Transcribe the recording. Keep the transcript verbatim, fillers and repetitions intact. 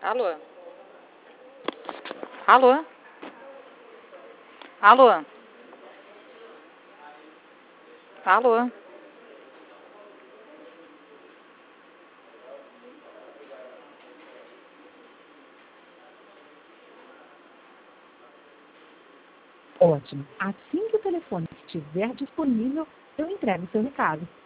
Alô? Alô? Alô? Alô? Ótimo. Assim que o telefone estiver disponível, eu entrego o seu recado.